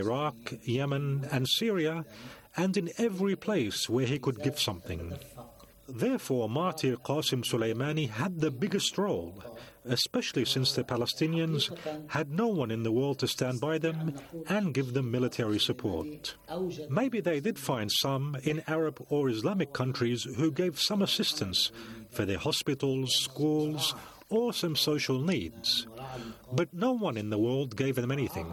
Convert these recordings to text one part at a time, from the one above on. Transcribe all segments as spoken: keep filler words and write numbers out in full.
Iraq, Yemen, and Syria, and in every place where he could give something. Therefore, Martyr Qasim Soleimani had the biggest role, especially since the Palestinians had no one in the world to stand by them and give them military support. Maybe they did find some in Arab or Islamic countries who gave some assistance for their hospitals, schools, or some social needs, but no one in the world gave them anything.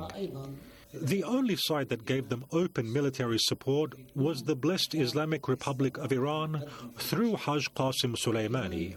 The only side that gave them open military support was the blessed Islamic Republic of Iran through Haj Qasim Soleimani.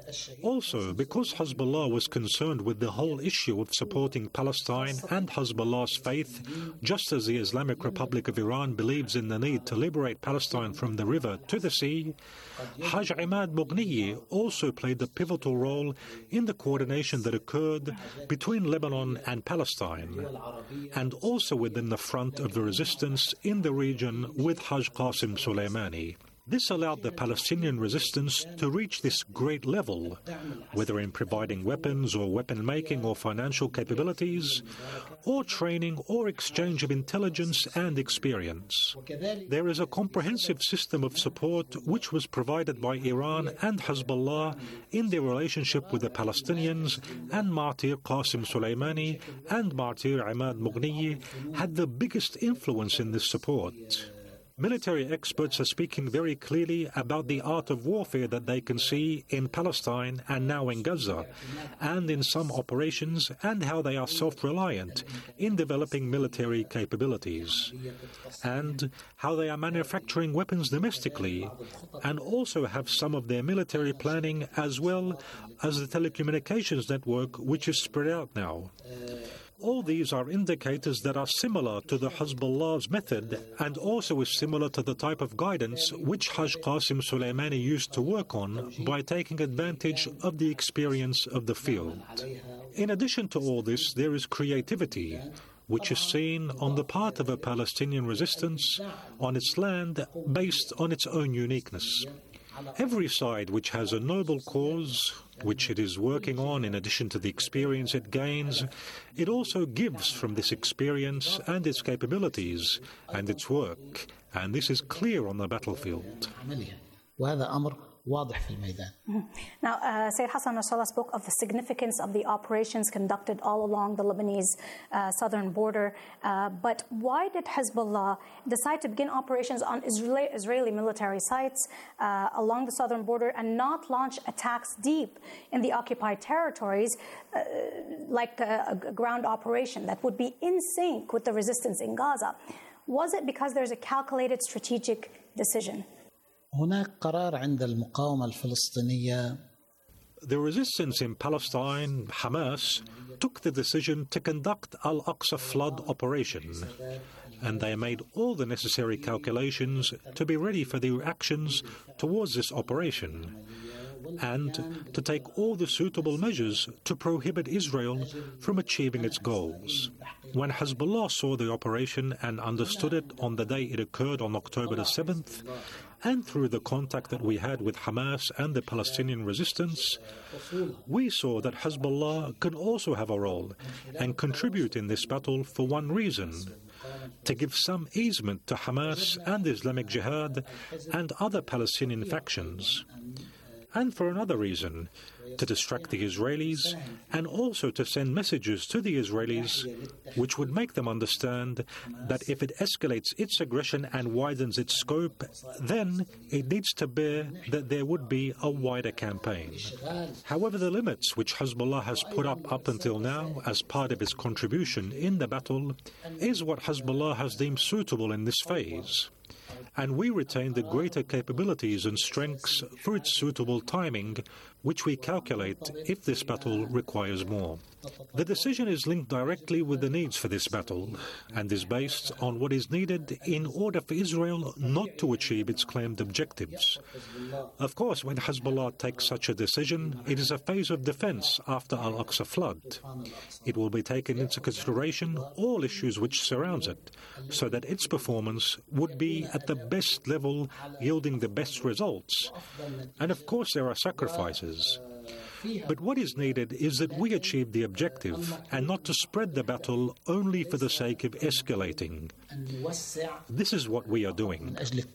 Also, because Hezbollah was concerned with the whole issue of supporting Palestine and Hezbollah's faith, just as the Islamic Republic of Iran believes in the need to liberate Palestine from the river to the sea, Haj Imad Mughniyi also played a pivotal role in the coordination that occurred between Lebanon and Palestine, and also within the front of the resistance in the region with Haj Qasim Soleimani. This allowed the Palestinian resistance to reach this great level, whether in providing weapons or weapon-making or financial capabilities, or training or exchange of intelligence and experience. There is a comprehensive system of support which was provided by Iran and Hezbollah in their relationship with the Palestinians, and Martyr Qasim Soleimani and Martyr Imad Mughniyi had the biggest influence in this support. Military experts are speaking very clearly about the art of warfare that they can see in Palestine and now in Gaza, and in some operations, and how they are self-reliant in developing military capabilities, and how they are manufacturing weapons domestically, and also have some of their military planning as well as the telecommunications network, which is spread out now. All these are indicators that are similar to the Hezbollah's method, and also is similar to the type of guidance which Haj Qasim Soleimani used to work on by taking advantage of the experience of the field. In addition to all this, there is creativity, which is seen on the part of a Palestinian resistance on its land based on its own uniqueness. Every side which has a noble cause, which it is working on in addition to the experience it gains, it also gives from this experience and its capabilities and its work, and this is clear on the battlefield. Now, uh, Sayyid Hassan Nasrallah spoke of the significance of the operations conducted all along the Lebanese uh, southern border, uh, but why did Hezbollah decide to begin operations on Israeli, Israeli military sites uh, along the southern border and not launch attacks deep in the occupied territories uh, like a, a ground operation that would be in sync with the resistance in Gaza? Was it because there's a calculated strategic decision? هناك قرار عند المقاومة الفلسطينية. The resistance in Palestine, Hamas, took the decision to conduct Al-Aqsa flood operation, and they made all the necessary calculations to be ready for the actions towards this operation, and to take all the suitable measures to prohibit Israel from achieving its goals. When Hezbollah saw the operation and understood it on the day it occurred on October the seventh, and through the contact that we had with Hamas and the Palestinian resistance, we saw that Hezbollah can also have a role and contribute in this battle for one reason: to give some easement to Hamas and Islamic Jihad and other Palestinian factions, and for another reason, to distract the Israelis and also to send messages to the Israelis which would make them understand that if it escalates its aggression and widens its scope, then it needs to bear that there would be a wider campaign. However, the limits which Hezbollah has put up up until now as part of its contribution in the battle is what Hezbollah has deemed suitable in this phase, and we retain the greater capabilities and strengths for its suitable timing, which we calculate if this battle requires more. The decision is linked directly with the needs for this battle, and is based on what is needed in order for Israel not to achieve its claimed objectives. Of course, when Hezbollah takes such a decision, it is a phase of defense after Al-Aqsa flood. It will be taken into consideration all issues which surrounds it, so that its performance would be at the best level, yielding the best results. And of course, there are sacrifices. But what is needed is that we achieve the objective and not to spread the battle only for the sake of escalating. This is what we are doing.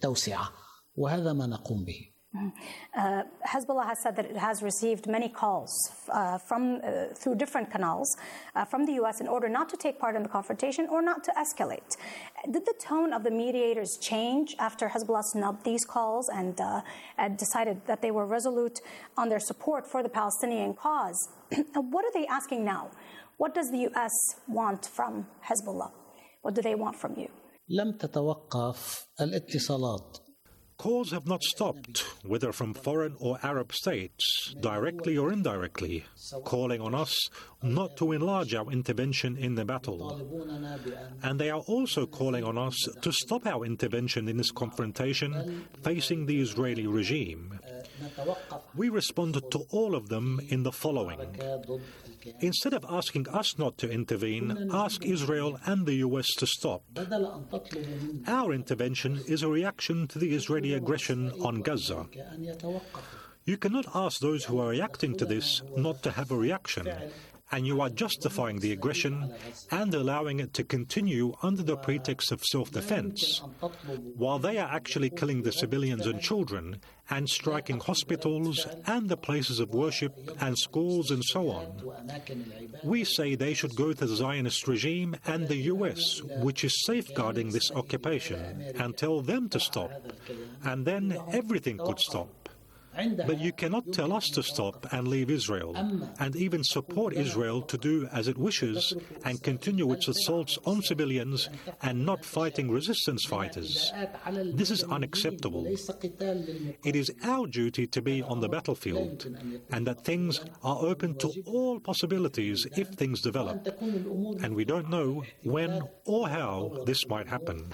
Uh, Hezbollah has said that it has received many calls uh, from uh, through different canals uh, from the U S in order not to take part in the confrontation or not to escalate. Did the tone of the mediators change after Hezbollah snubbed these calls and, uh, and decided that they were resolute on their support for the Palestinian cause? What are they asking now? What does the U S want from Hezbollah? What do they want from you? لم تتوقف الاتصالات. Calls have not stopped, whether from foreign or Arab states, directly or indirectly, calling on us not to enlarge our intervention in the battle. And they are also calling on us to stop our intervention in this confrontation facing the Israeli regime. We respond to all of them in the following. Instead of asking us not to intervene, ask Israel and the U S to stop. Our intervention is a reaction to the Israeli aggression on Gaza. You cannot ask those who are reacting to this not to have a reaction, and you are justifying the aggression and allowing it to continue under the pretext of self-defense, while they are actually killing the civilians and children and striking hospitals and the places of worship and schools and so on. We say they should go to the Zionist regime and the U S, which is safeguarding this occupation, and tell them to stop, and then everything could stop. But you cannot tell us to stop and leave Israel, and even support Israel to do as it wishes and continue its assaults on civilians and not fighting resistance fighters. This is unacceptable. It is our duty to be on the battlefield, and that things are open to all possibilities if things develop. And we don't know when or how this might happen.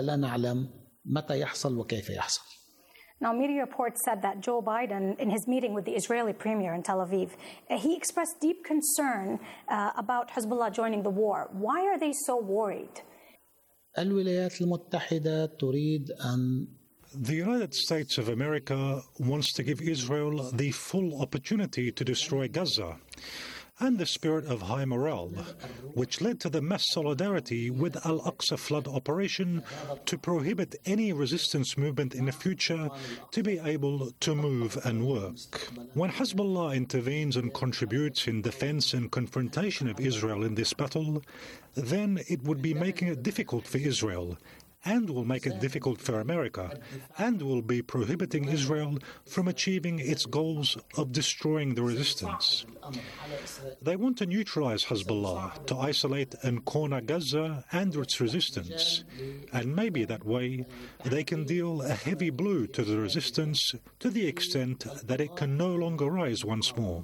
Now, media reports said that Joe Biden, in his meeting with the Israeli premier in Tel Aviv, he expressed deep concern uh, about Hezbollah joining the war. Why are they so worried? الولايات المتحدة تريد أن The United States of America wants to give Israel the full opportunity to destroy Gaza, and the spirit of high morale, which led to the mass solidarity with Al-Aqsa flood operation to prohibit any resistance movement in the future to be able to move and work. When Hezbollah intervenes and contributes in defense and confrontation of Israel in this battle, then it would be making it difficult for Israel, and will make it difficult for America, and will be prohibiting Israel from achieving its goals of destroying the resistance. They want to neutralize Hezbollah, to isolate and corner Gaza and its resistance, and maybe that way they can deal a heavy blow to the resistance to the extent that it can no longer rise once more.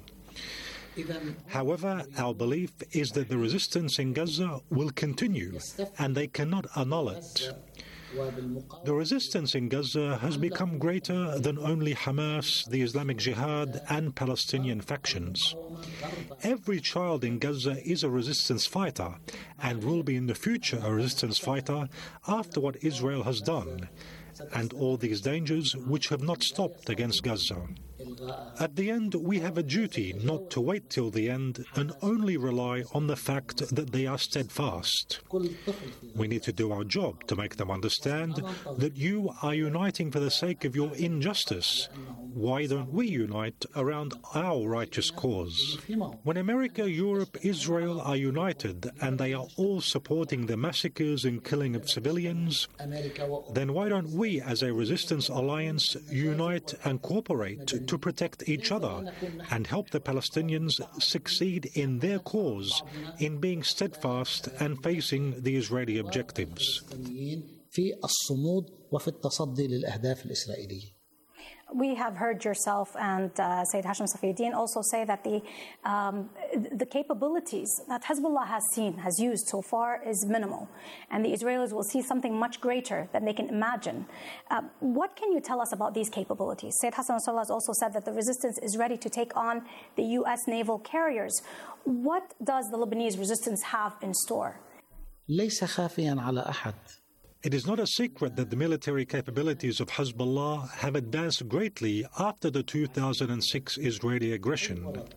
However, our belief is that the resistance in Gaza will continue, and they cannot annul it. The resistance in Gaza has become greater than only Hamas, the Islamic Jihad, and Palestinian factions. Every child in Gaza is a resistance fighter, and will be in the future a resistance fighter after what Israel has done, and all these dangers which have not stopped against Gaza. At the end, we have a duty not to wait till the end and only rely on the fact that they are steadfast. We need to do our job to make them understand that you are uniting for the sake of your injustice. Why don't we unite around our righteous cause? When America, Europe, Israel are united and they are all supporting the massacres and killing of civilians, then why don't we as a resistance alliance unite and cooperate to protect each other and help the Palestinians succeed in their cause in being steadfast and facing the Israeli objectives? في الصمود وفي التصدي للأهداف الإسرائيلية. We have heard yourself and uh, Sayyid Hashim Safieddine also say that the um, the capabilities that Hezbollah has seen, has used so far is minimal, and the Israelis will see something much greater than they can imagine. Uh, what can you tell us about these capabilities? Sayyid Hassan Nasrallah has also said that the resistance is ready to take on the U S naval carriers. What does the Lebanese resistance have in store? ليس خافيا على أحد. It is not a secret that the military capabilities of Hezbollah have advanced greatly after the two thousand six Israeli aggression.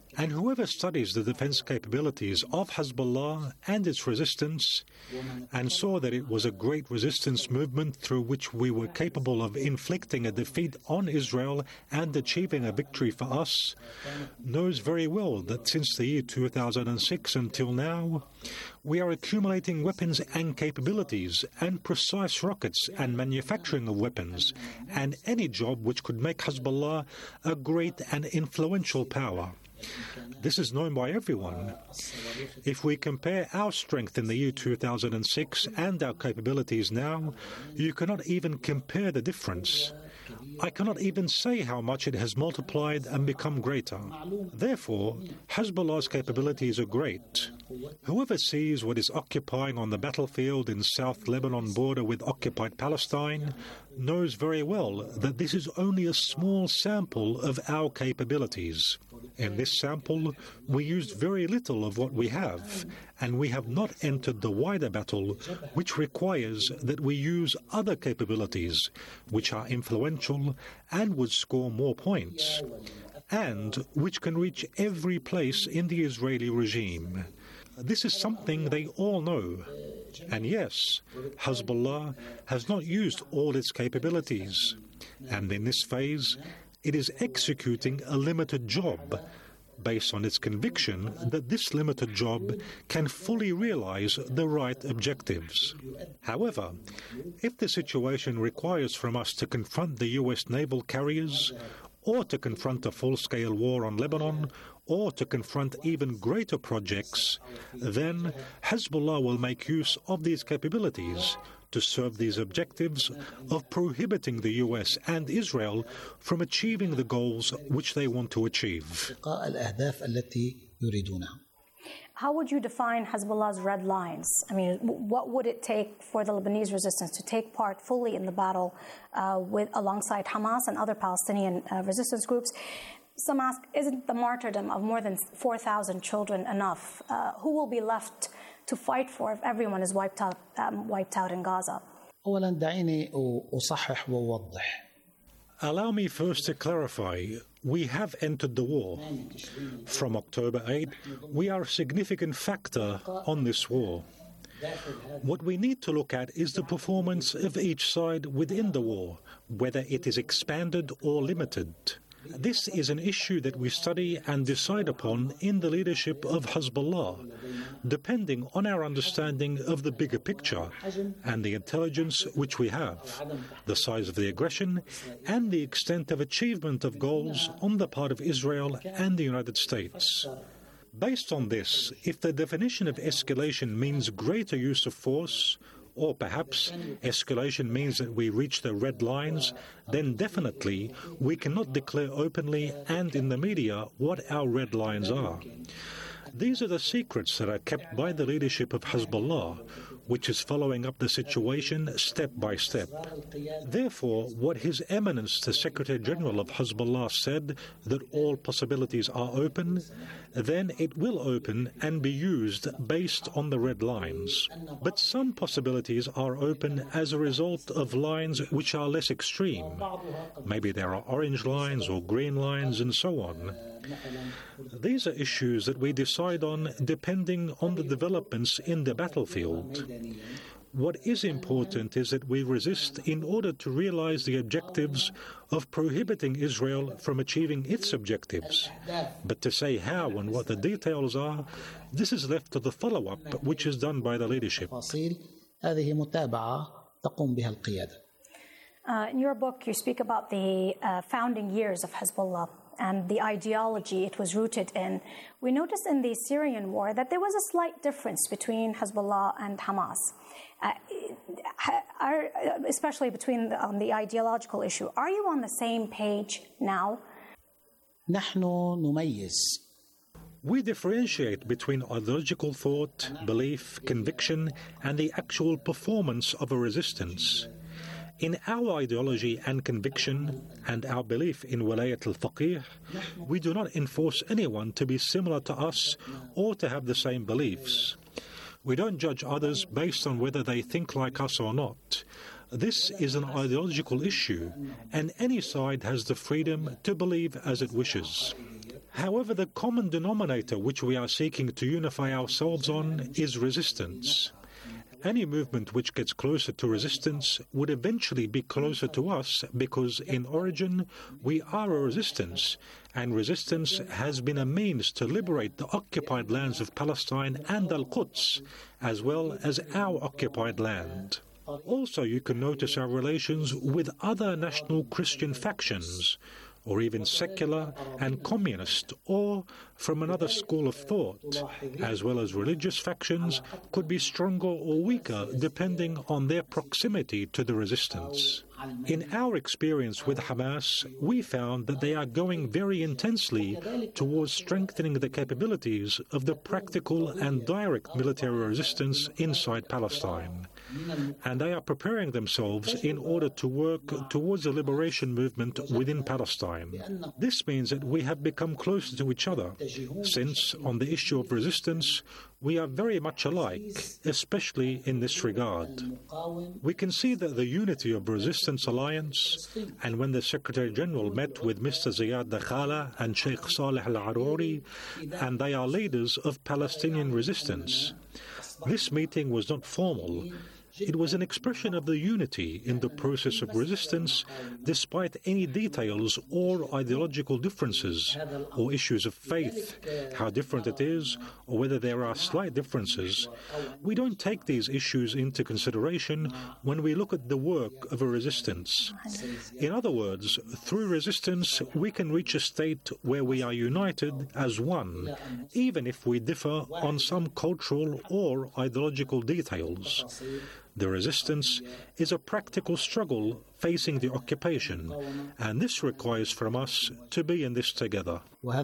And whoever studies the defense capabilities of Hezbollah and its resistance, and saw that it was a great resistance movement through which we were capable of inflicting a defeat on Israel and achieving a victory for us, knows very well that since the year two thousand six until now, we are accumulating weapons and capabilities and precise rockets and manufacturing of weapons and any job which could make Hezbollah a great and influential power. This is known by everyone. If we compare our strength in the year two thousand six and our capabilities now, you cannot even compare the difference. I cannot even say how much it has multiplied and become greater. Therefore, Hezbollah's capabilities are great. Whoever sees what is occupying on the battlefield in South Lebanon border with occupied Palestine knows very well that this is only a small sample of our capabilities. In this sample, we used very little of what we have, and we have not entered the wider battle, which requires that we use other capabilities, which are influential and would score more points, and which can reach every place in the Israeli regime. This is something they all know. And yes, Hezbollah has not used all its capabilities, and in this phase, it is executing a limited job, based on its conviction that this limited job can fully realize the right objectives. However, if the situation requires from us to confront the U S naval carriers, or to confront a full-scale war on Lebanon, or to confront even greater projects, then Hezbollah will make use of these capabilities to serve these objectives of prohibiting the U S and Israel from achieving the goals which they want to achieve. How would you define Hezbollah's red lines? I mean, what would it take for the Lebanese resistance to take part fully in the battle uh, with alongside Hamas and other Palestinian uh, resistance groups? Some ask, isn't the martyrdom of more than four thousand children enough? Uh, who will be left to fight for if everyone is wiped out, um, wiped out in Gaza? أولاً دعيني أصحح وأوضح. Allow me first to clarify, we have entered the war. From October eighth, we are a significant factor on this war. What we need to look at is the performance of each side within the war, whether it is expanded or limited. This is an issue that we study and decide upon in the leadership of Hezbollah, depending on our understanding of the bigger picture and the intelligence which we have, the size of the aggression, and the extent of achievement of goals on the part of Israel and the United States. Based on this, if the definition of escalation means greater use of force, or perhaps escalation means that we reach the red lines, then definitely we cannot declare openly and in the media what our red lines are. These are the secrets that are kept by the leadership of Hezbollah, which is following up the situation step by step. Therefore, what His Eminence, the Secretary-General of Hezbollah, said, that all possibilities are open, then it will open and be used based on the red lines. But some possibilities are open as a result of lines which are less extreme. Maybe there are orange lines or green lines and so on. These are issues that we decide on depending on the developments in the battlefield. What is important is that we resist in order to realize the objectives of prohibiting Israel from achieving its objectives. But to say how and what the details are, this is left to the follow-up, which is done by the leadership. Uh, in your book, you speak about the uh, founding years of Hezbollah and the ideology it was rooted in. We noticed in the Syrian war that there was a slight difference between Hezbollah and Hamas, uh, are, especially between the, on the ideological issue. Are you on the same page now? نحن نميز. We differentiate between ideological thought, belief, conviction, and the actual performance of a resistance. In our ideology and conviction, and our belief in Walayat al-Faqih, we do not enforce anyone to be similar to us or to have the same beliefs. We don't judge others based on whether they think like us or not. This is an ideological issue, and any side has the freedom to believe as it wishes. However, the common denominator which we are seeking to unify ourselves on is resistance. Any movement which gets closer to resistance would eventually be closer to us because, in origin, we are a resistance, and resistance has been a means to liberate the occupied lands of Palestine and Al-Quds, as well as our occupied land. Also, you can notice our relations with other national Christian factions, or even secular and communist, or from another school of thought, as well as religious factions, could be stronger or weaker depending on their proximity to the resistance. In our experience with Hamas, we found that they are going very intensely towards strengthening the capabilities of the practical and direct military resistance inside Palestine. And they are preparing themselves in order to work towards a liberation movement within Palestine. This means that we have become closer to each other, since, on the issue of resistance, we are very much alike, especially in this regard. We can see that the unity of Resistance Alliance, and when the Secretary-General met with Mister Ziad Dakhala and Sheikh Saleh Al-Arouri, and they are leaders of Palestinian resistance. This meeting was not formal. It was an expression of the unity in the process of resistance, despite any details or ideological differences, or issues of faith, how different it is, or whether there are slight differences. We don't take these issues into consideration when we look at the work of a resistance. In other words, through resistance, we can reach a state where we are united as one, even if we differ on some cultural or ideological details. The resistance is a practical struggle facing the occupation, and this requires from us to be in this together.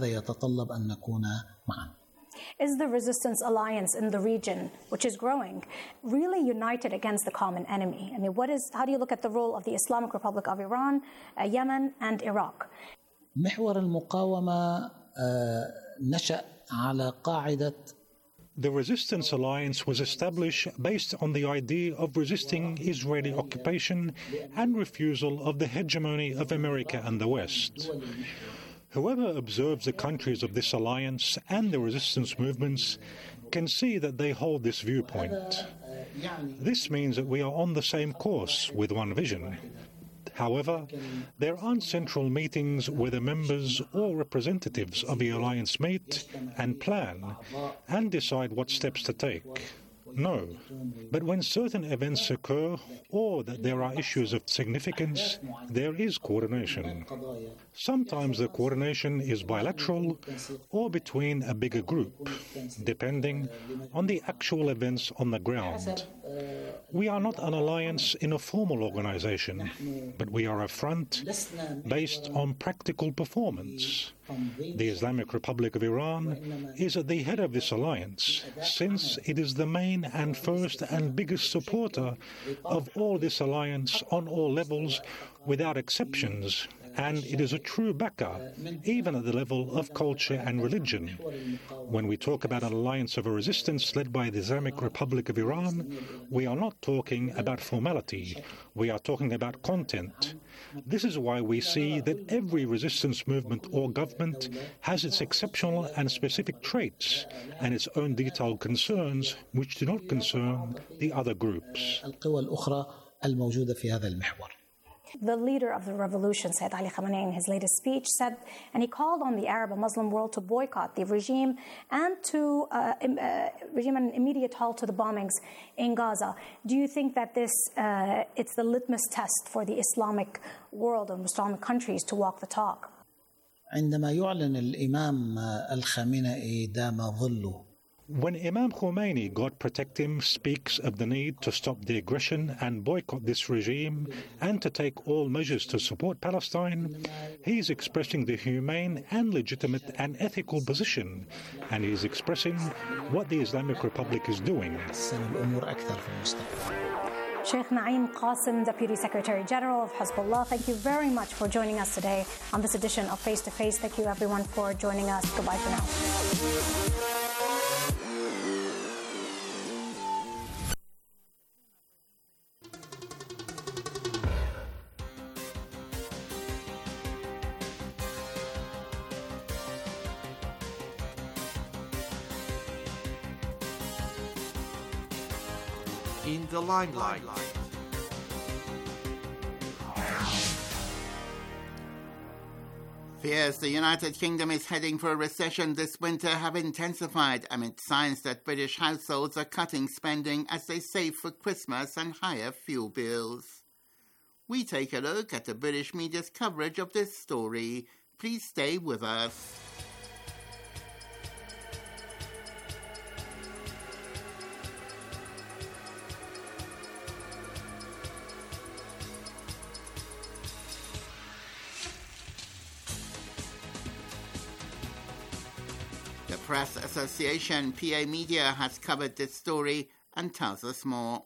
Is the resistance alliance in the region, which is growing, really united against the common enemy? I mean, what is? How do you look at the role of the Islamic Republic of Iran, uh, Yemen, and Iraq? محور المقاومة نشأ على قاعدة The Resistance Alliance was established based on the idea of resisting Israeli occupation and refusal of the hegemony of America and the West. Whoever observes the countries of this alliance and the resistance movements can see that they hold this viewpoint. This means that we are on the same course with one vision. However, there aren't central meetings where the members or representatives of the alliance meet and plan and decide what steps to take. No. But when certain events occur or that there are issues of significance, there is coordination. Sometimes the coordination is bilateral or between a bigger group, depending on the actual events on the ground. We are not an alliance in a formal organization, but we are a front based on practical performance. The Islamic Republic of Iran is at the head of this alliance, since it is the main and first and biggest supporter of all this alliance on all levels, without exceptions, and it is a true backer, even at the level of culture and religion. When we talk about an alliance of a resistance led by the Islamic Republic of Iran, we are not talking about formality, we are talking about content. This is why we see that every resistance movement or government has its exceptional and specific traits and its own detailed concerns which do not concern the other groups. The leader of the revolution, Sayyid Ali Khamenei, in his latest speech said, and he called on the Arab and Muslim world to boycott the regime and to uh, im, uh, regime an immediate halt to the bombings in Gaza. Do you think that this uh, it's the litmus test for the Islamic world and Islamic countries to walk the talk? عندما يعلن الإمام الخامنئي دام ظله When Imam Khomeini, God protect him, speaks of the need to stop the aggression and boycott this regime and to take all measures to support Palestine, he is expressing the humane and legitimate and ethical position, and he is expressing what the Islamic Republic is doing. Sheikh Naeem Qasim, Deputy Secretary General of Hezbollah, thank you very much for joining us today on this edition of Face to Face. Thank you everyone for joining us. Goodbye for now. in the limelight. Fears the United Kingdom is heading for a recession this winter have intensified amid signs that British households are cutting spending as they save for Christmas and higher fuel bills. We take a look at the British media's coverage of this story. Please stay with us. The Press Association, P A Media, has covered this story and tells us more.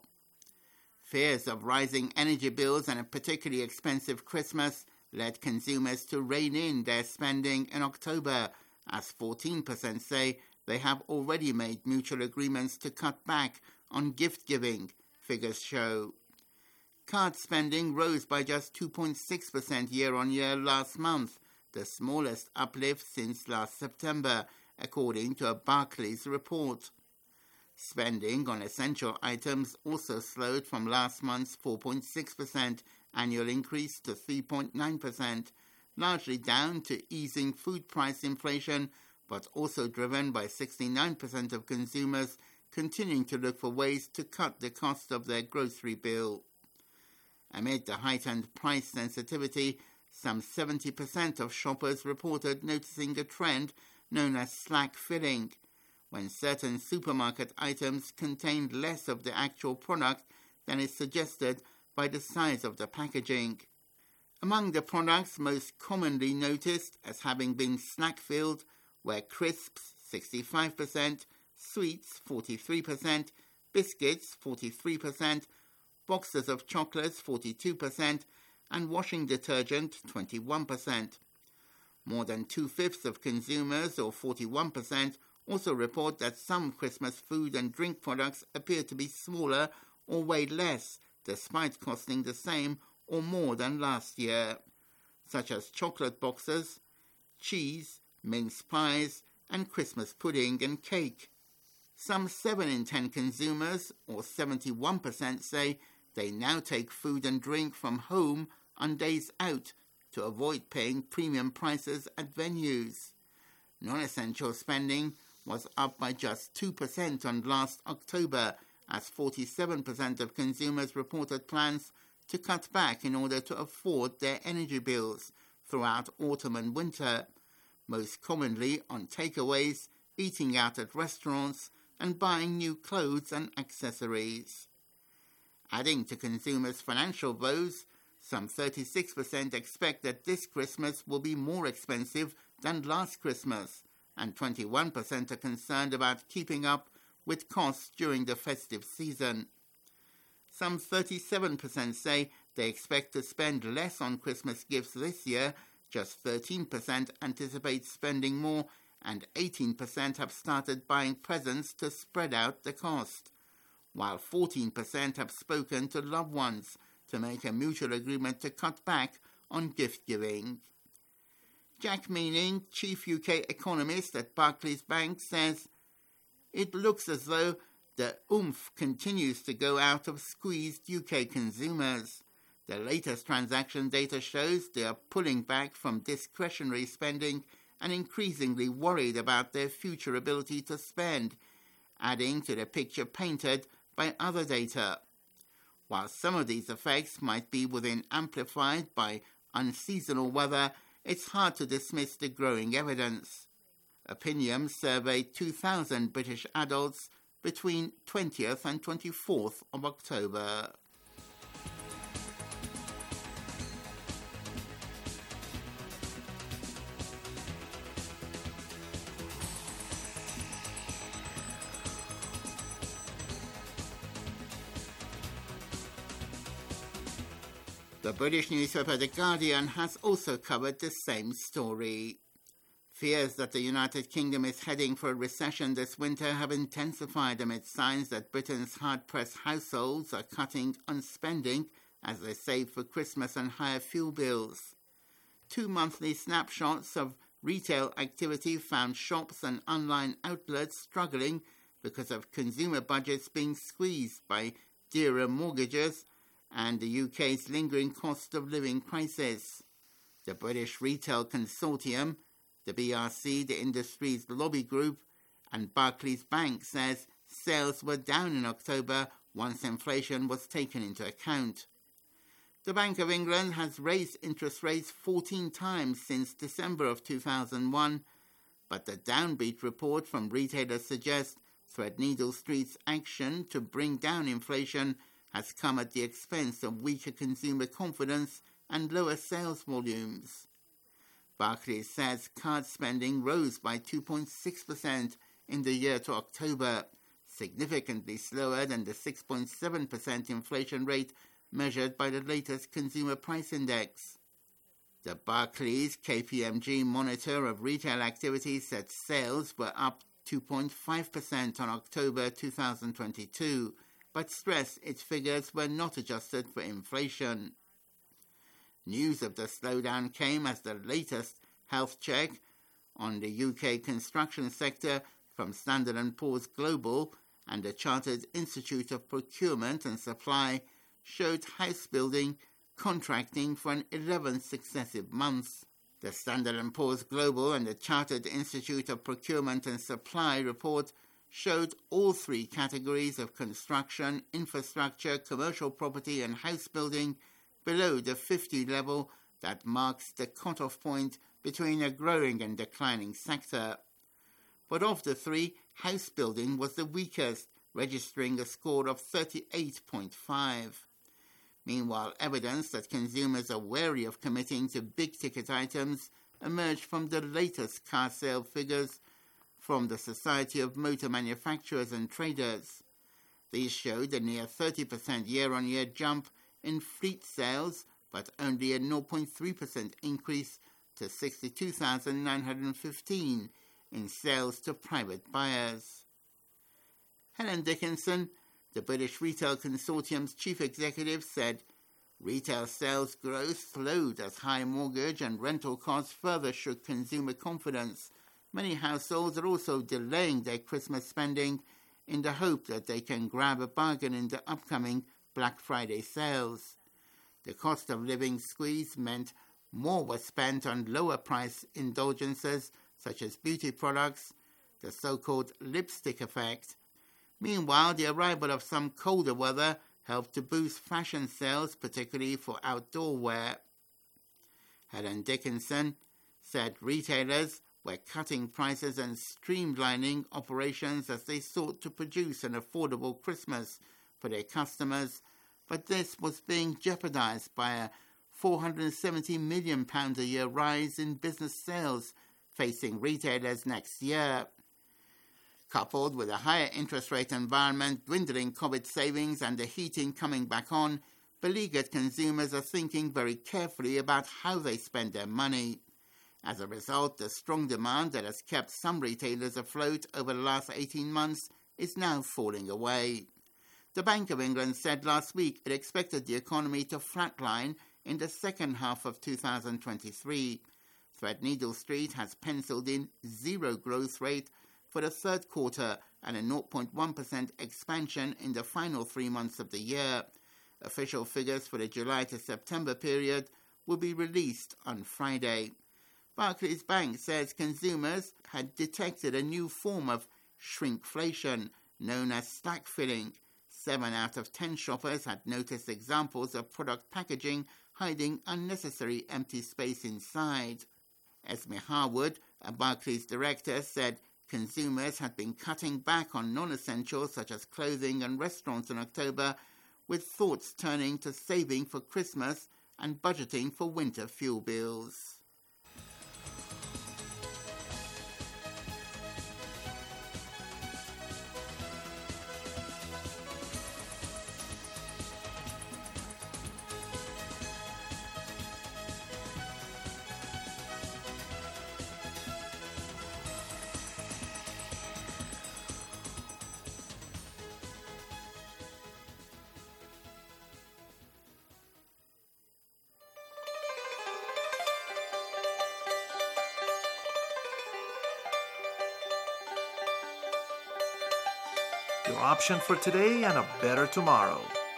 Fears of rising energy bills and a particularly expensive Christmas led consumers to rein in their spending in October, as fourteen percent say they have already made mutual agreements to cut back on gift-giving, figures show. Card spending rose by just two point six percent year-on-year last month, the smallest uplift since last September, according to a Barclays report. Spending on essential items also slowed from last month's four point six percent annual increase to three point nine percent, largely down to easing food price inflation, but also driven by sixty-nine percent of consumers continuing to look for ways to cut the cost of their grocery bill. Amid the heightened price sensitivity, some seventy percent of shoppers reported noticing a trend known as slack filling, when certain supermarket items contained less of the actual product than is suggested by the size of the packaging. Among the products most commonly noticed as having been snack-filled were crisps, sixty-five percent, sweets, forty-three percent, biscuits, forty-three percent, boxes of chocolates, forty-two percent, and washing detergent, twenty-one percent. More than two-fifths of consumers, or forty-one percent, also report that some Christmas food and drink products appear to be smaller or weigh less, despite costing the same or more than last year, such as chocolate boxes, cheese, mince pies, and Christmas pudding and cake. Some seven in ten consumers, or seventy-one percent, say they now take food and drink from home on days out to avoid paying premium prices at venues. Non-essential spending was up by just two percent on last October, as forty-seven percent of consumers reported plans to cut back in order to afford their energy bills throughout autumn and winter, most commonly on takeaways, eating out at restaurants, and buying new clothes and accessories. Adding to consumers' financial woes, some thirty-six percent expect that this Christmas will be more expensive than last Christmas, and twenty-one percent are concerned about keeping up with costs during the festive season. Some thirty-seven percent say they expect to spend less on Christmas gifts this year, just thirteen percent anticipate spending more, and eighteen percent have started buying presents to spread out the cost, while fourteen percent have spoken to loved ones to make a mutual agreement to cut back on gift-giving. Jack Meaning, chief U K economist at Barclays Bank, says, "It looks as though the oomph continues to go out of squeezed U K consumers. The latest transaction data shows they are pulling back from discretionary spending and increasingly worried about their future ability to spend, adding to the picture painted by other data. While some of these effects might be within amplified by unseasonal weather, it's hard to dismiss the growing evidence." Opinium surveyed two thousand British adults between twentieth and twenty-fourth of October. The British newspaper The Guardian has also covered the same story. Fears that the United Kingdom is heading for a recession this winter have intensified amid signs that Britain's hard-pressed households are cutting on spending as they save for Christmas and higher fuel bills. Two monthly snapshots of retail activity found shops and online outlets struggling because of consumer budgets being squeezed by dearer mortgages and the U K's lingering cost of living crisis. The British Retail Consortium, the B R C, the industry's lobby group, and Barclays Bank says sales were down in October once inflation was taken into account. The Bank of England has raised interest rates fourteen times since December of two thousand one, but the Downbeat report from retailers suggests Threadneedle Street's action to bring down inflation has come at the expense of weaker consumer confidence and lower sales volumes. Barclays says card spending rose by two point six percent in the year to October, significantly slower than the six point seven percent inflation rate measured by the latest Consumer Price Index. The Barclays K P M G Monitor of Retail Activity said sales were up two point five percent on October two thousand twenty-two, but stressed its figures were not adjusted for inflation. News of the slowdown came as the latest health check on the U K construction sector from Standard and Poor's Global and the Chartered Institute of Procurement and Supply showed house building contracting for an eleventh successive month. The Standard and Poor's Global and the Chartered Institute of Procurement and Supply report showed all three categories of construction, infrastructure, commercial property and house building below the fifty level that marks the cutoff point between a growing and declining sector. But of the three, house building was the weakest, registering a score of thirty-eight point five. Meanwhile, evidence that consumers are wary of committing to big-ticket items emerged from the latest car sale figures from the Society of Motor Manufacturers and Traders. These showed a near thirty percent year-on-year jump in fleet sales, but only a zero point three percent increase to sixty-two thousand nine hundred fifteen in sales to private buyers. Helen Dickinson, the British Retail Consortium's chief executive, said retail sales growth slowed as high mortgage and rental costs further shook consumer confidence. Many households are also delaying their Christmas spending in the hope that they can grab a bargain in the upcoming Black Friday sales. The cost of living squeeze meant more was spent on lower price indulgences such as beauty products, the so-called lipstick effect. Meanwhile, the arrival of some colder weather helped to boost fashion sales, particularly for outdoor wear. Helen Dickinson said retailers were cutting prices and streamlining operations as they sought to produce an affordable Christmas for their customers, but this was being jeopardized by a four hundred seventy million pounds a year rise in business sales facing retailers next year. Coupled with a higher interest rate environment, dwindling COVID savings and the heating coming back on, beleaguered consumers are thinking very carefully about how they spend their money. As a result, the strong demand that has kept some retailers afloat over the last eighteen months is now falling away. The Bank of England said last week it expected the economy to flatline in the second half of two thousand twenty-three. Threadneedle Street has penciled in zero growth rate for the third quarter and a zero point one percent expansion in the final three months of the year. Official figures for the July to September period will be released on Friday. Barclays Bank says consumers had detected a new form of shrinkflation known as stack filling. Seven out of ten shoppers had noticed examples of product packaging hiding unnecessary empty space inside. Esme Harwood, a Barclays director, said consumers had been cutting back on non-essentials such as clothing and restaurants in October, with thoughts turning to saving for Christmas and budgeting for winter fuel bills. Your option for today and a better tomorrow.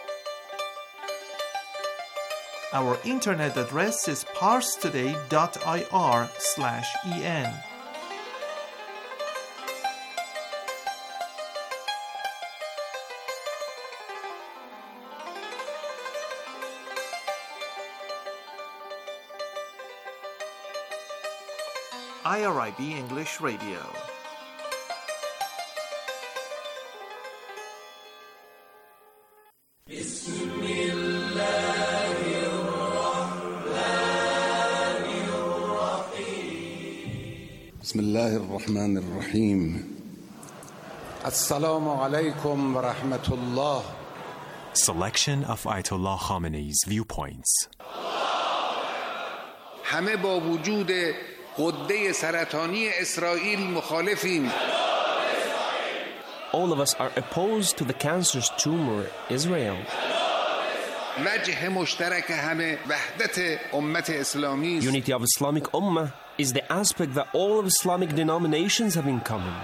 Our internet address is parstoday dot I R slash E N. I R I B English Radio. بسم الله الرحمن الرحيم السلام عليكم ورحمة الله. Selection of Ayatollah Khamenei's viewpoints. همه با وجود غده سرطانی اسرائیل مخالفیم. All of us are opposed to the cancerous tumor, Israel. وجه مشترک همه وحدت امت اسلامی است. Unity of Islamic Ummah is the aspect that all of Islamic denominations have in common.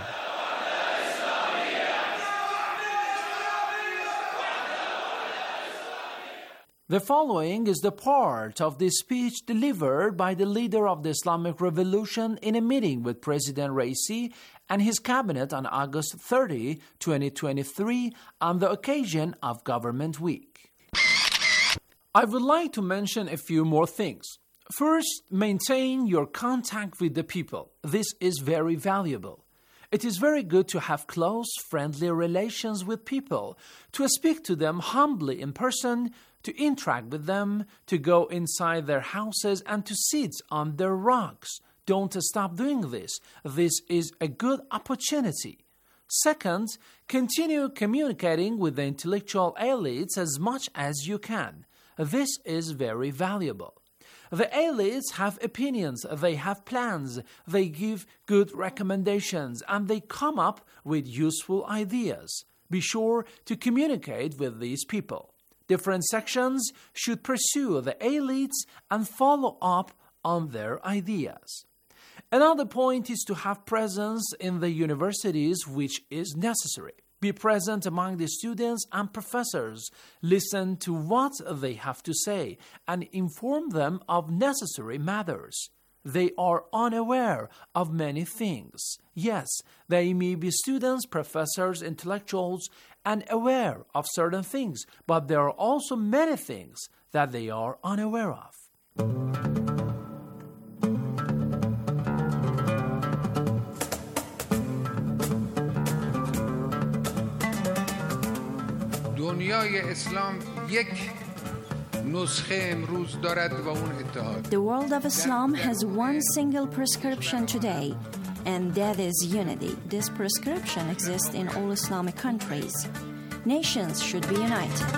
The following is the part of the speech delivered by the leader of the Islamic Revolution in a meeting with President Raisi and his cabinet on August thirtieth, twenty twenty-three, on the occasion of Government Week. I would like to mention a few more things. First, maintain your contact with the people. This is very valuable. It is very good to have close, friendly relations with people, to speak to them humbly in person, to interact with them, to go inside their houses and to sit on their rugs. Don't stop doing this. This is a good opportunity. Second, continue communicating with the intellectual elites as much as you can. This is very valuable. The elites have opinions, they have plans, they give good recommendations, and they come up with useful ideas. Be sure to communicate with these people. Different sections should pursue the elites and follow up on their ideas. Another point is to have presence in the universities, which is necessary. Be present among the students and professors. Listen to what they have to say and inform them of necessary matters. They are unaware of many things. Yes, they may be students, professors, intellectuals, and aware of certain things, but there are also many things that they are unaware of. دنیای اسلام یک نسخه امروز دارد و اون اتحاد. The world of Islam has one single prescription today, and that is unity. This prescription exists in all Islamic countries. Nations should be united.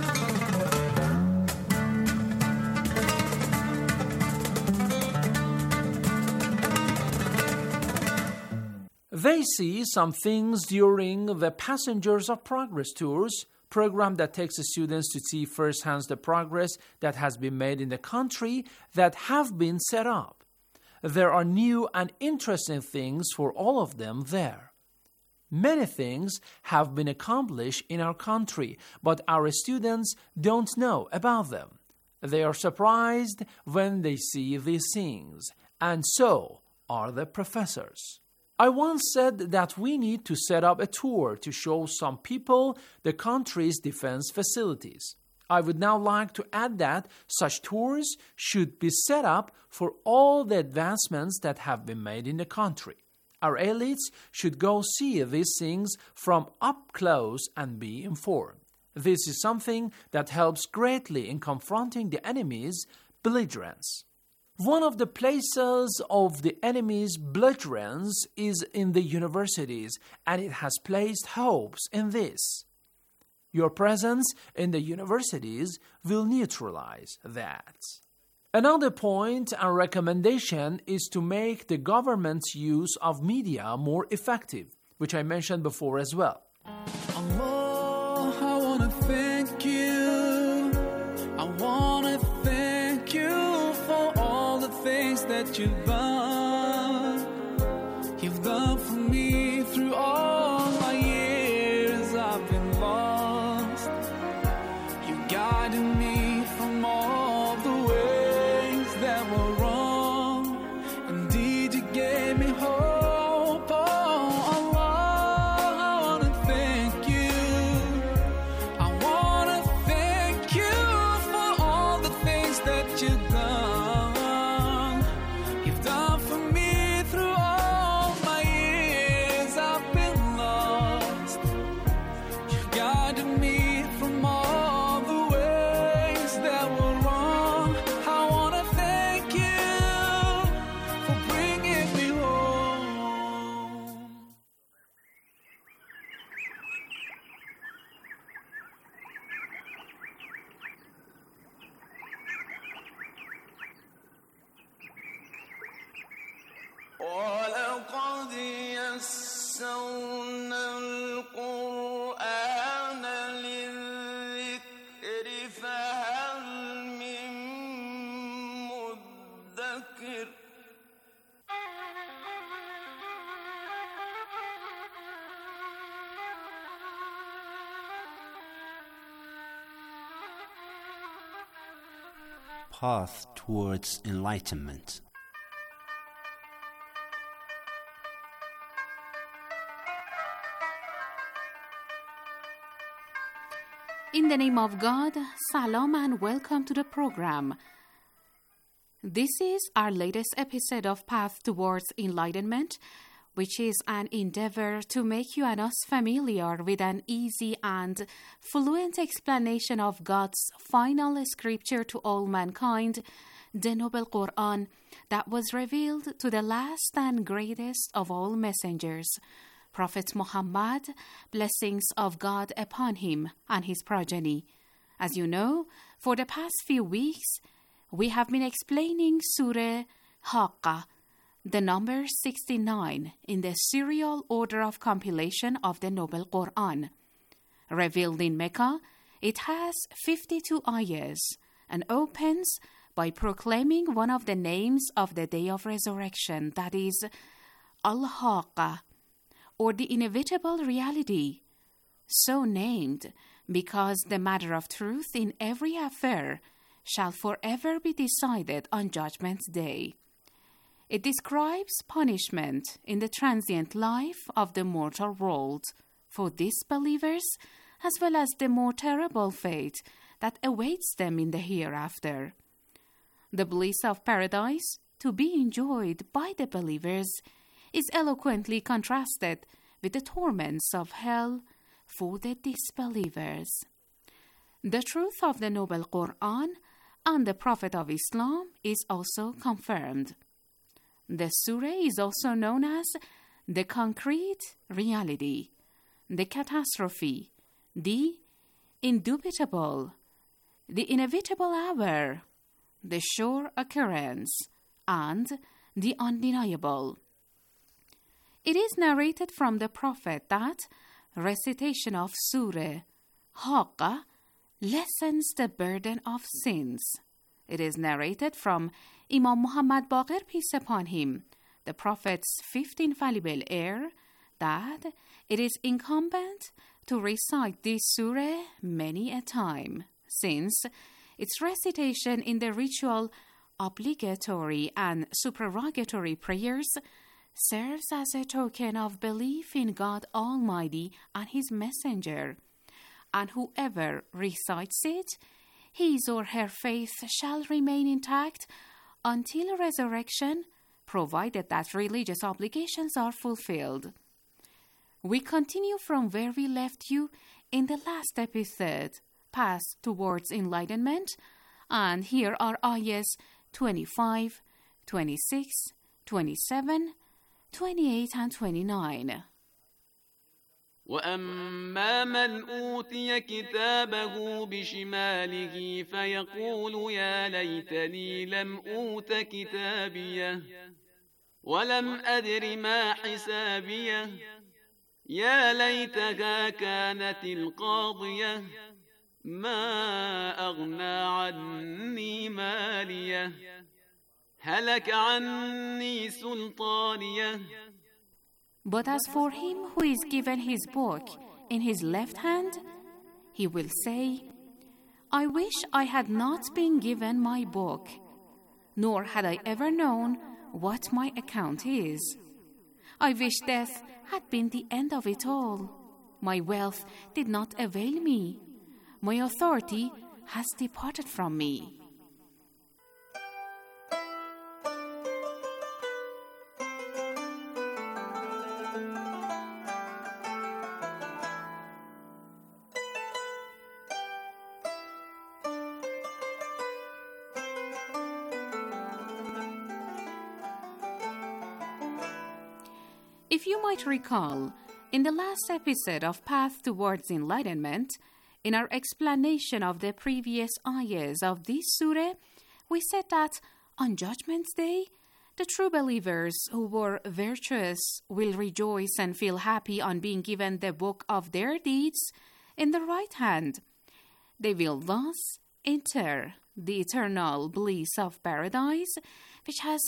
They see some things during the Passengers of Progress tours, program that takes the students to see firsthand the progress that has been made in the country that have been set up. There are new and interesting things for all of them there. Many things have been accomplished in our country, but our students don't know about them. They are surprised when they see these things, and so are the professors. I once said that we need to set up a tour to show some people the country's defense facilities. I would now like to add that such tours should be set up for all the advancements that have been made in the country. Our elites should go see these things from up close and be informed. This is something that helps greatly in confronting the enemy's belligerence. One of the places of the enemy's belligerence is in the universities, and it has placed hopes in this. Your presence in the universities will neutralize that. Another point and recommendation is to make the government's use of media more effective, which I mentioned before as well. Allah, I want to thank you. I want to thank you for all the things that you've done. You've done for me through all my years I've been lost. You guided me from all the way. let you go. You've done for me through all my years I've been lost. You've guided me from all the ways that were wrong. I wanna thank you for bringing me home. ولقد يسرنا القرآن للذكر فهل من مدكر Path towards enlightenment. In the name of God, salam and welcome to the program. This is our latest episode of Path Towards Enlightenment, which is an endeavor to make you and us familiar with an easy and fluent explanation of God's final scripture to all mankind, the Noble Quran, that was revealed to the last and greatest of all messengers, Prophet Muhammad, blessings of God upon him and his progeny. As you know, for the past few weeks, we have been explaining Surah Haqqah, the number sixty-nine in the serial order of compilation of the Noble Quran. Revealed in Mecca, it has fifty-two ayahs and opens by proclaiming one of the names of the Day of Resurrection, that is, Al-Haqqah, or the inevitable reality, so named because the matter of truth in every affair shall forever be decided on Judgment Day. It describes punishment in the transient life of the mortal world for disbelievers, as well as the more terrible fate that awaits them in the hereafter. The bliss of paradise, to be enjoyed by the believers, is eloquently contrasted with the torments of hell for the disbelievers. The truth of the Noble Quran and the Prophet of Islam is also confirmed. The surah is also known as the concrete reality, the catastrophe, the indubitable, the inevitable hour, the sure occurrence, and the undeniable. It is narrated from the Prophet that recitation of Surah Haqqah lessens the burden of sins. It is narrated from Imam Muhammad Baqir, peace upon him, the Prophet's fifth infallible heir, that it is incumbent to recite this surah many a time, since its recitation in the ritual, obligatory and supererogatory prayers serves as a token of belief in God Almighty and His Messenger, and whoever recites it, his or her faith shall remain intact until resurrection, provided that religious obligations are fulfilled. We continue from where we left you in the last episode, Path Towards Enlightenment, and here are ayahs twenty-five, twenty-six, twenty-seven, twenty-eight, and twenty-nine. وأما من أوتي كتابه بشماله فيقول يا ليتني لم أوت كتابيه ولم أدر ما حسابيه يا ليتها كانت القاضية ما أغنى عني ماليه هلك عني سلطانيه. But as for him who is given his book in his left hand, he will say, I wish I had not been given my book, nor had I ever known what my account is. I wish death had been the end of it all. My wealth did not avail me. My authority has departed from me. If you might recall, in the last episode of Path Towards Enlightenment, in our explanation of the previous ayahs of this surah, we said that on Judgment Day, the true believers who were virtuous will rejoice and feel happy on being given the book of their deeds in the right hand. They will thus enter the eternal bliss of paradise, which has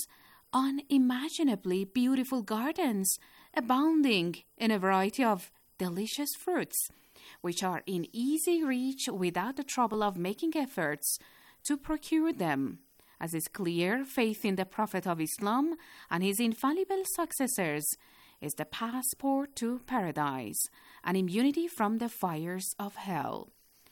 unimaginably beautiful gardens abounding in a variety of delicious fruits, which are in easy reach without the trouble of making efforts to procure them. As is clear, faith in the Prophet of Islam and his infallible successors is the passport to paradise and immunity from the fires of hell.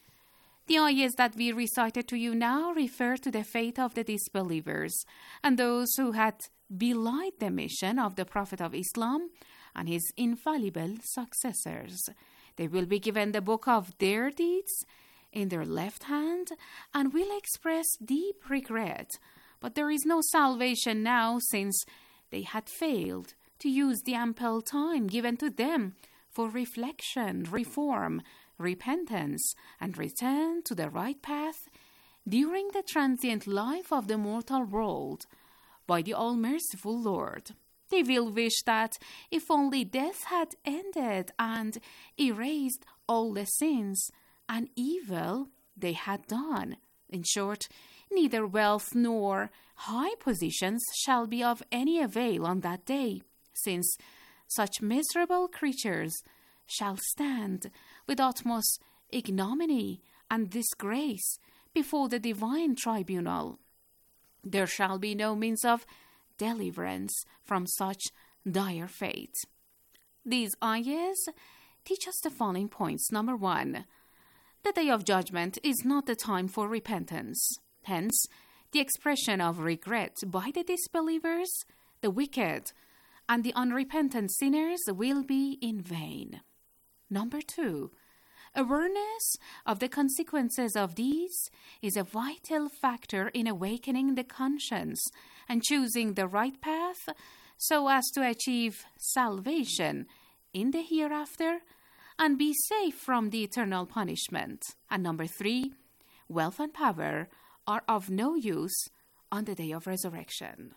The ayahs that we recited to you now refer to the fate of the disbelievers and those who had belied the mission of the Prophet of Islam and his infallible successors. They will be given the book of their deeds in their left hand and will express deep regret. But there is no salvation now, since they had failed to use the ample time given to them for reflection, reform, repentance, and return to the right path during the transient life of the mortal world by the all-merciful Lord. They will wish that if only death had ended and erased all the sins and evil they had done. In short, neither wealth nor high positions shall be of any avail on that day, since such miserable creatures shall stand with utmost ignominy and disgrace before the divine tribunal. There shall be no means of deliverance from such dire fate. These ayahs teach us the following points. Number one, the Day of Judgment is not the time for repentance. Hence, the expression of regret by the disbelievers, the wicked, and the unrepentant sinners will be in vain. Number two, awareness of the consequences of these is a vital factor in awakening the conscience and choosing the right path so as to achieve salvation in the hereafter and be safe from the eternal punishment. And number three, wealth and power are of no use on the day of resurrection.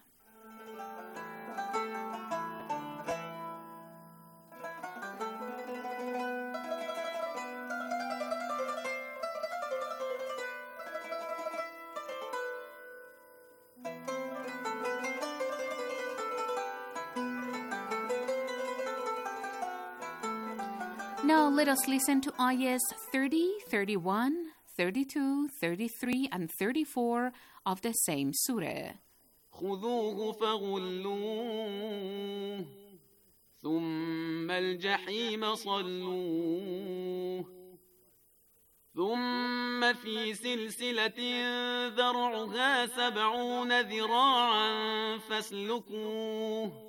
Now let us listen to ayahs thirty, thirty-one, thirty-two, thirty-three, and thirty-four of the same surah. خذوه فغلوه ثم الجحيم صلوه ثم في سلسلة ذرعها سبعون ذراعا فاسلكوه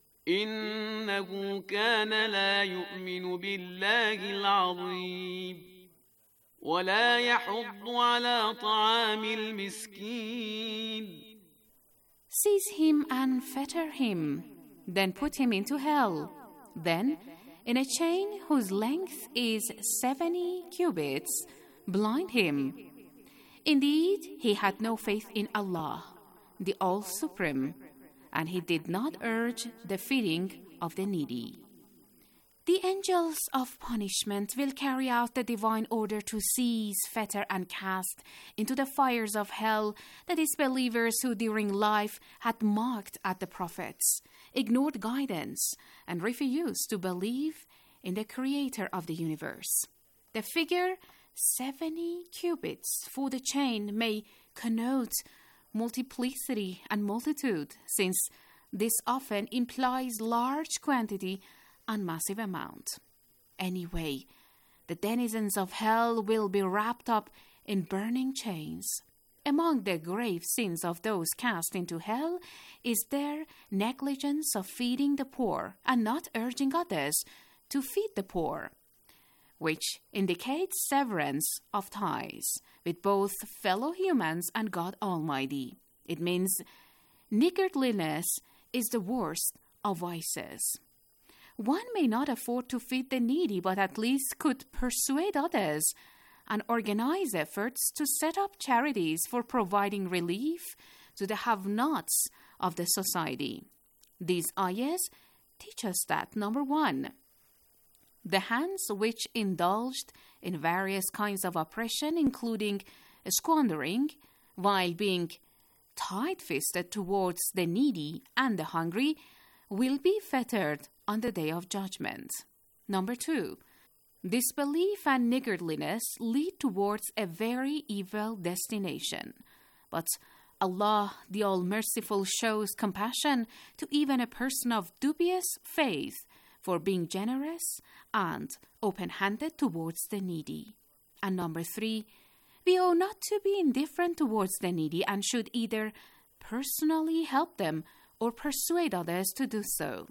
إنه كان لا يؤمن بالله العظيم ولا يحض على طعام المسكين. Seize him and fetter him, then put him into hell. Then, in a chain whose length is seventy cubits, blind him. Indeed, he had no faith in Allah, the All-Supreme, and he did not urge the feeding of the needy. The angels of punishment will carry out the divine order to seize, fetter, and cast into the fires of hell the disbelievers who during life had mocked at the prophets, ignored guidance, and refused to believe in the Creator of the universe. The figure seventy cubits for the chain may connote multiplicity and multitude, since this often implies large quantity and massive amount. Anyway, the denizens of hell will be wrapped up in burning chains. Among the grave sins of those cast into hell is their negligence of feeding the poor and not urging others to feed the poor, which indicates severance of ties with both fellow humans and God Almighty. It means niggardliness is the worst of vices. one may not afford to feed the needy, but at least could persuade others and organize efforts to set up charities for providing relief to the have-nots of the society. These ayahs teach us that, number one, the hands which indulged in various kinds of oppression, including squandering, while being tight-fisted towards the needy and the hungry, will be fettered on the Day of Judgment. Number two, disbelief and niggardliness lead towards a very evil destination. But Allah, the All-Merciful, shows compassion to even a person of dubious faith for being generous and open-handed towards the needy. And number three, we ought not to be indifferent towards the needy and should either personally help them or persuade others to do so.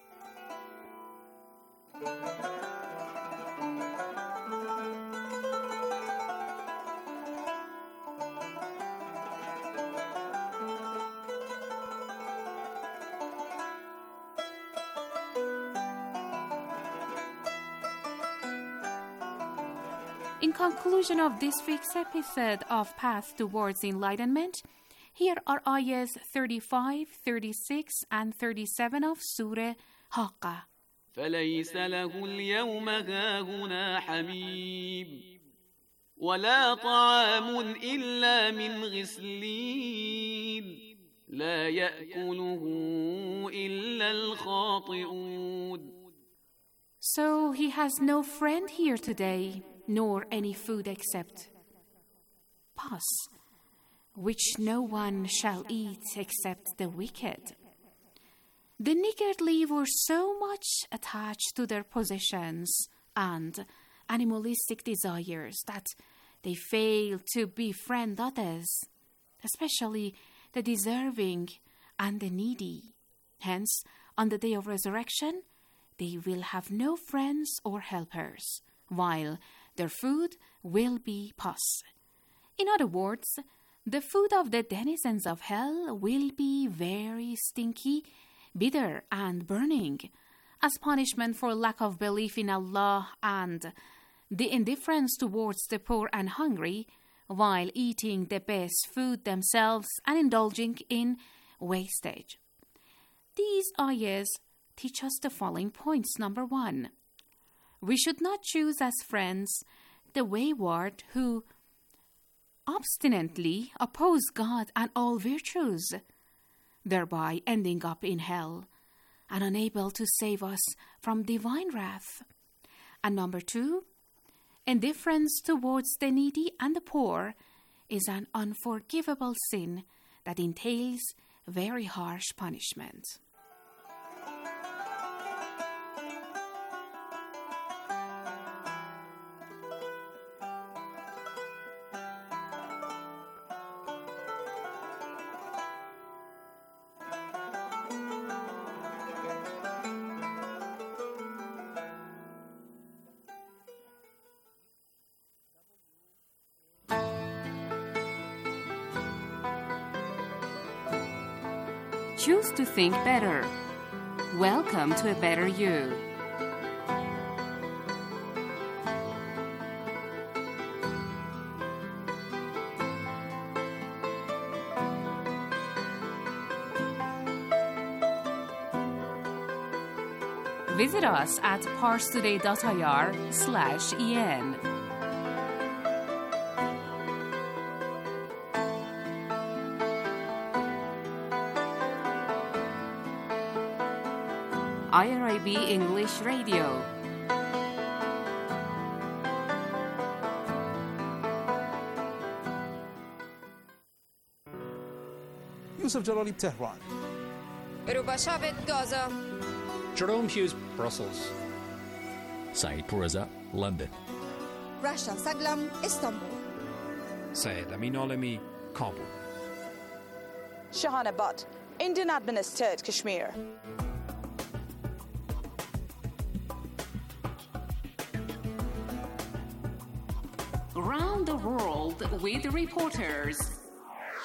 In conclusion of this week's episode of Path Towards Enlightenment, here are ayahs thirty-five, thirty-six, and thirty-seven of Surah Haqqa. فليس له اليوم هاهنا حميم ولا طعام إلا من غسلين لا يأكله إلا الخاطئون. So he has no friend here today, nor any food except pus, which no one shall eat except the wicked. The niggardly were so much attached to their possessions and animalistic desires that they failed to befriend others, especially the deserving and the needy. Hence, on the day of resurrection, they will have no friends or helpers, while their food will be pus. In other words, the food of the denizens of hell will be very stinky, bitter, and burning, as punishment for lack of belief in Allah and the indifference towards the poor and hungry, while eating the best food themselves and indulging in wastage. These ayahs teach us the following points. Number one, we should not choose as friends the wayward who obstinately oppose God and all virtues, thereby ending up in hell and unable to save us from divine wrath. And number two, indifference towards the needy and the poor is an unforgivable sin that entails very harsh punishment. Choose to think better. Welcome to a better you. Visit us at parstoday.ir slash en. I R I B English Radio. Yusuf Jalali, Tehran. Rubashavit, Gaza. Jerome Hughes, Brussels. Saeed Pourreza, London. Rasha Saglam, Istanbul. Saeed Amin Alami, Kabul. Shahana Butt, Indian administered Kashmir. Around the world with reporters.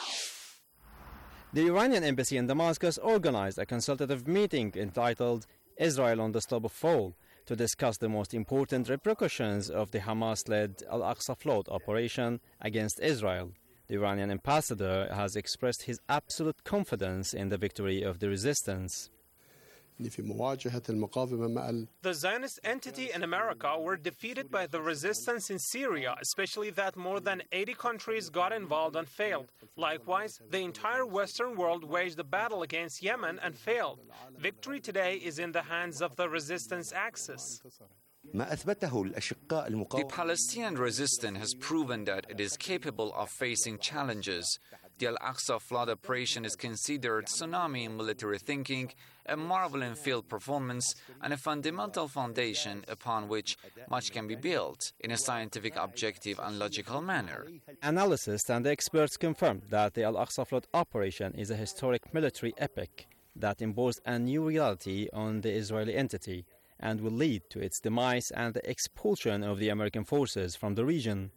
The Iranian embassy in Damascus organized a consultative meeting entitled Israel on the slope of fall to discuss the most important repercussions of the Hamas-led Al-Aqsa Float operation against Israel. The Iranian ambassador has expressed his absolute confidence in the victory of the resistance. The Zionist entity in America were defeated by the resistance in Syria, especially that more than eighty countries got involved and failed. Likewise, the entire Western world waged a battle against Yemen and failed. Victory today is in the hands of the resistance axis. The Palestinian resistance has proven that it is capable of facing challenges. The Al-Aqsa flood operation is considered tsunami in military thinking, a marvel in field performance, and a fundamental foundation upon which much can be built in a scientific, objective, and logical manner. Analysts and experts confirm that the Al-Aqsa flood operation is a historic military epic that imposed a new reality on the Israeli entity and will lead to its demise and the expulsion of the American forces from the region.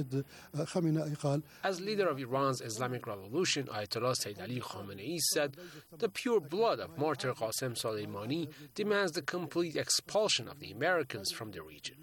As leader of Iran's Islamic Revolution, Ayatollah Sayyid Ali Khamenei said, the pure blood of martyr Qasem Soleimani demands the complete expulsion of the Americans from the region.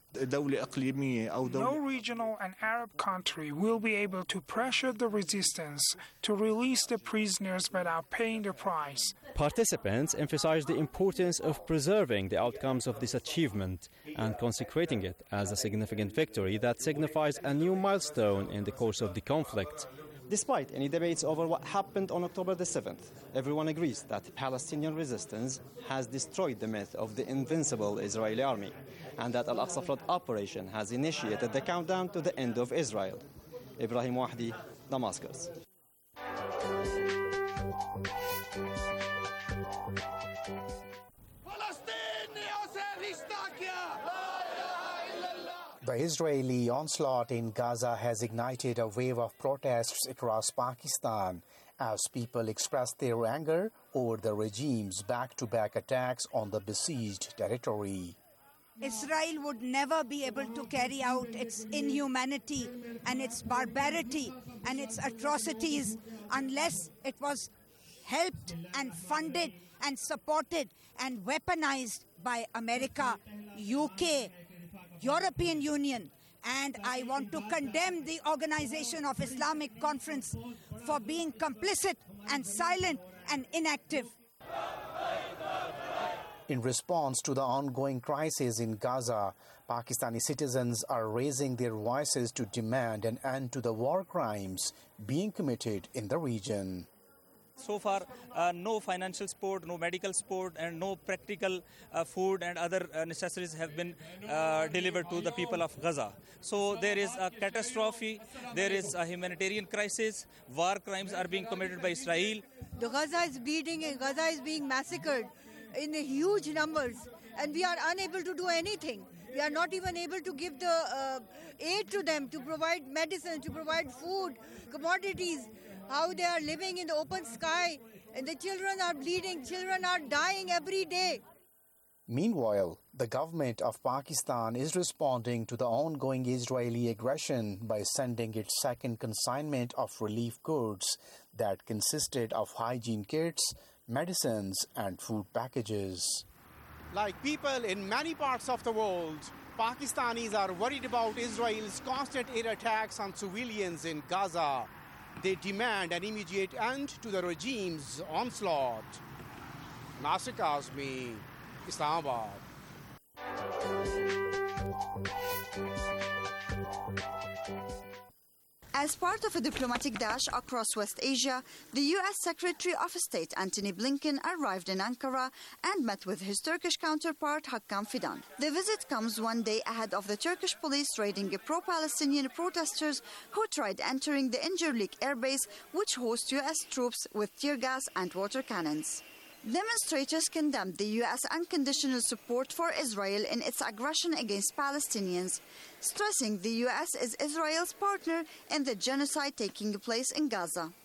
No regional and Arab country will be able to pressure the resistance to release the prisoners without paying the price. Participants emphasized the importance of preserving the outcomes of this achievement and consecrating it as a significant victory that signifies a new milestone in the course of the conflict. Despite any debates over what happened on October the seventh, everyone agrees that the Palestinian resistance has destroyed the myth of the invincible Israeli army, and that Al-Aqsa Flood operation has initiated the countdown to the end of Israel. Ibrahim Wahdi, Damascus. The Israeli onslaught in Gaza has ignited a wave of protests across Pakistan as people express their anger over the regime's back-to-back attacks on the besieged territory. Israel would never be able to carry out its inhumanity and its barbarity and its atrocities unless it was helped and funded and supported and weaponized by America, U K, European Union, and I want to condemn the Organization of Islamic Conference for being complicit and silent and inactive. In response to the ongoing crisis in Gaza, Pakistani citizens are raising their voices to demand an end to the war crimes being committed in the region. So far, uh, no financial support, no medical support, and no practical uh, food and other uh, necessities have been uh, delivered to the people of Gaza. So there is a catastrophe, there is a humanitarian crisis, war crimes are being committed by Israel. The Gaza is bleeding and Gaza is being massacred in huge numbers, and we are unable to do anything. We are not even able to give the uh, aid to them, to provide medicine, to provide food, commodities. How they are living in the open sky, and the children are bleeding, children are dying every day. Meanwhile, the government of Pakistan is responding to the ongoing Israeli aggression by sending its second consignment of relief goods that consisted of hygiene kits, medicines, and food packages. Like people in many parts of the world, Pakistanis are worried about Israel's constant air attacks on civilians in Gaza. They demand an immediate end to the regime's onslaught. Nasir Kazmi, Islamabad. As part of a diplomatic dash across West Asia, the U S Secretary of State Antony Blinken arrived in Ankara and met with his Turkish counterpart Hakan Fidan. The visit comes one day ahead of the Turkish police raiding pro-Palestinian protesters who tried entering the Incirlik airbase, which hosts U S troops with tear gas and water cannons. Demonstrators condemned the U S unconditional support for Israel in its aggression against Palestinians, stressing the U S is Israel's partner in the genocide taking place in Gaza.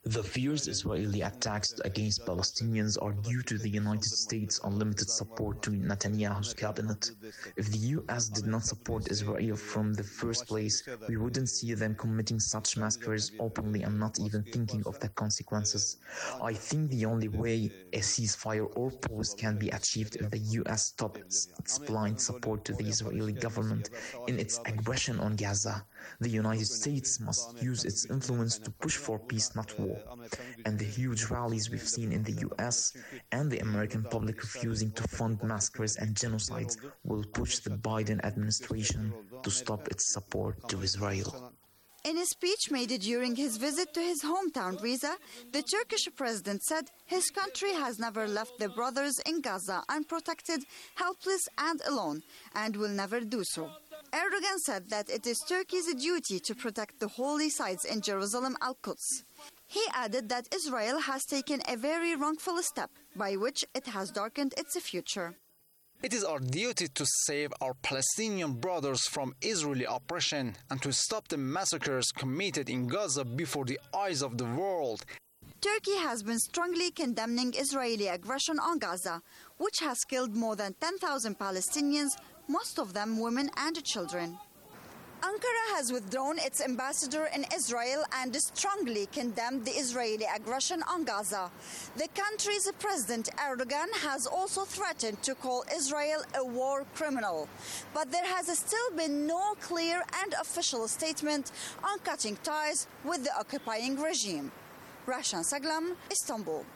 The fierce Israeli attacks against Palestinians are due to the United States' unlimited support to Netanyahu's cabinet. If the U S did not support Israel from the first place, we wouldn't see them committing such massacres openly and not even thinking of the consequences. I think the only way a ceasefire or pause can be achieved if the U S stops its blind support to the Israeli government in its aggression on Gaza. The United States must use its influence to push for peace, not war. And the huge rallies we've seen in the U S and the American public refusing to fund massacres and genocides will push the Biden administration to stop its support to Israel. In a speech made during his visit to his hometown, Riza, the Turkish president said his country has never left the brothers in Gaza unprotected, helpless and alone, and will never do so. Erdogan said that it is Turkey's duty to protect the holy sites in Jerusalem, Al-Quds. He added that Israel has taken a very wrongful step by which it has darkened its future. It is our duty to save our Palestinian brothers from Israeli oppression and to stop the massacres committed in Gaza before the eyes of the world. Turkey has been strongly condemning Israeli aggression on Gaza, which has killed more than ten thousand Palestinians, most of them women and children. Ankara has withdrawn its ambassador in Israel and strongly condemned the Israeli aggression on Gaza. The country's president, Erdogan, has also threatened to call Israel a war criminal. But there has still been no clear and official statement on cutting ties with the occupying regime. Rashan Saglam, Istanbul.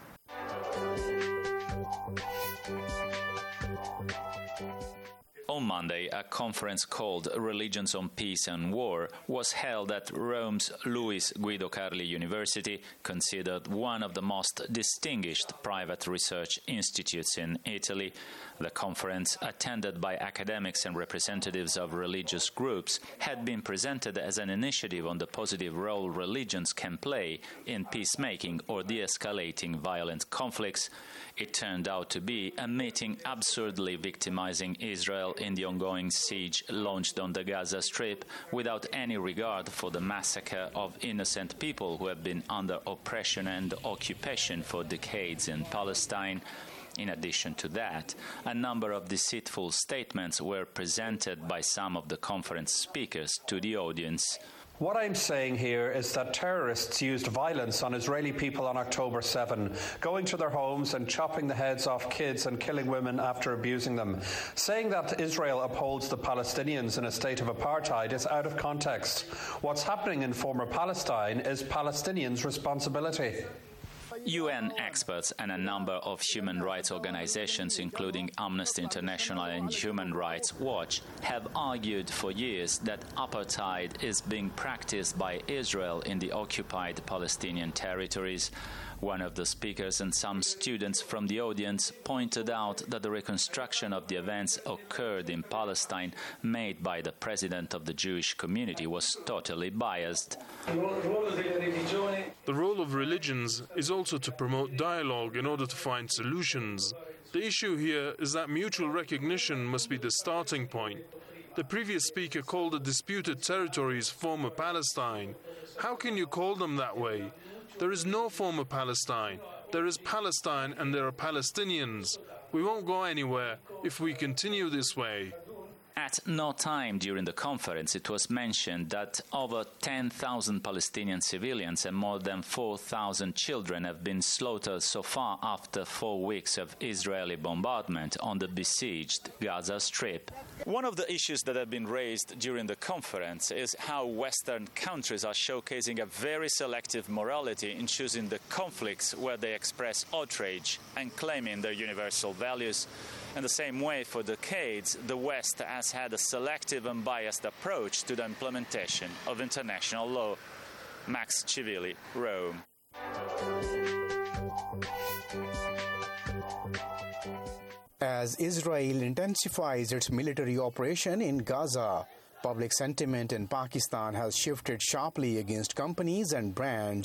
On Monday, a conference called Religions on Peace and War was held at Rome's Luis Guido Carli University, considered one of the most distinguished private research institutes in Italy. The conference, attended by academics and representatives of religious groups, had been presented as an initiative on the positive role religions can play in peacemaking or de-escalating violent conflicts. It turned out to be a meeting absurdly victimizing Israel in the ongoing siege launched on the Gaza Strip without any regard for the massacre of innocent people who have been under oppression and occupation for decades in Palestine. In addition to that, a number of deceitful statements were presented by some of the conference speakers to the audience. What I'm saying here is that terrorists used violence on Israeli people on October seventh, going to their homes and chopping the heads off kids and killing women after abusing them. Saying that Israel upholds the Palestinians in a state of apartheid is out of context. What's happening in former Palestine is Palestinians' responsibility. U N experts and a number of human rights organizations, including Amnesty International and Human Rights Watch, have argued for years that apartheid is being practiced by Israel in the occupied Palestinian territories. One of the speakers and some students from the audience pointed out that the reconstruction of the events occurred in Palestine made by the president of the Jewish community was totally biased. The role of religions is also to promote dialogue in order to find solutions. The issue here is that mutual recognition must be the starting point. The previous speaker called the disputed territories former Palestine. How can you call them that way? There is no former Palestine. There is Palestine and there are Palestinians. We won't go anywhere if we continue this way. At no time during the conference it was mentioned that over ten thousand Palestinian civilians and more than four thousand children have been slaughtered so far after four weeks of Israeli bombardment on the besieged Gaza Strip. One of the issues that have been raised during the conference is how Western countries are showcasing a very selective morality in choosing the conflicts where they express outrage and claiming their universal values. In the same way, for decades, the West has had a selective and biased approach to the implementation of international law. Max Civili, Rome. As Israel intensifies its military operation in Gaza, public sentiment in Pakistan has shifted sharply against companies and brands